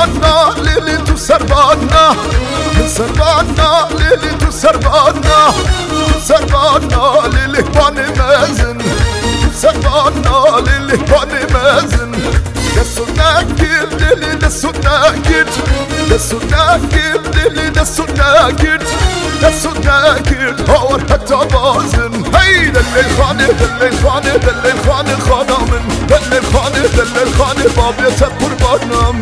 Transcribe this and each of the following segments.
سربانا لیلی تو سربانا من سربانا لیلی تو سربانا سربانا لیلی بانی مزن سربانا لیلی بانی مزن دستو نگیر لیلی دستو نگیر دستو نگیر لیلی دستو نگیر دستو نگیر هاور حتی بازن هی دلیل خانه دلیل خانه دلیل خانه خانمن دلیل خانه دلیل خانه بابیت قربانم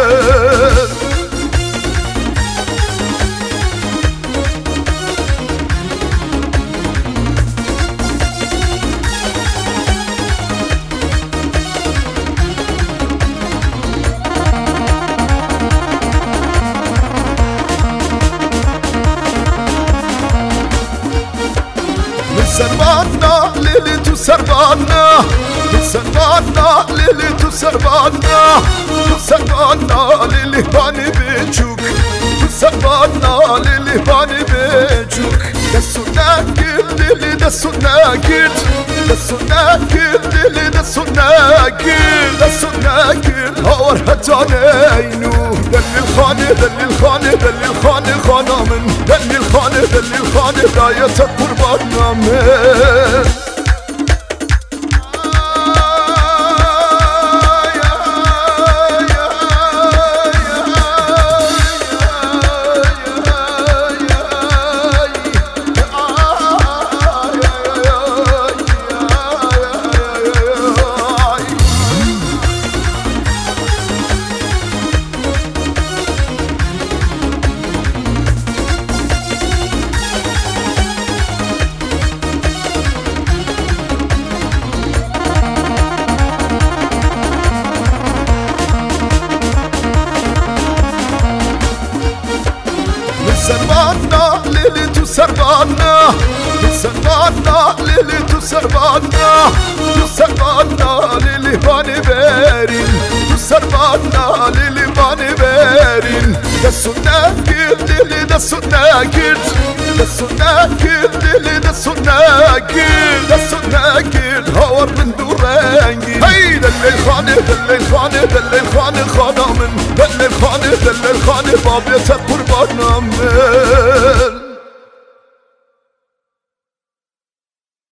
سربانا لیلی تو سربانا سربانا لیلی تو سربانا سربانا لیلی بانی بیچوک سربانا لیلی بانی بیچوک دستو نگیر لیلی دستو نگیر دستو نگیر لیلی دستو نگیر دستو نگیر هاور حتی نینو دلیل خانه دلیل خانه دلیل خانه خانمن دلیل خانه دلیل خانه دایت قربانم سربانا لیلی تو سربانا سربانا لیلی تو سربانا سربانا لیلی بانی برین سربانا لیلی بانی برین دستو نگیر لیلی دستو نگیر دستو نگیر لیلی دستو نگیر دستو نگیر هاور من دو رنگی هی دلیل خانه دلیل خانه دلیل خانه خانمن دلیل خانه دلیل خانه بابیت قربانم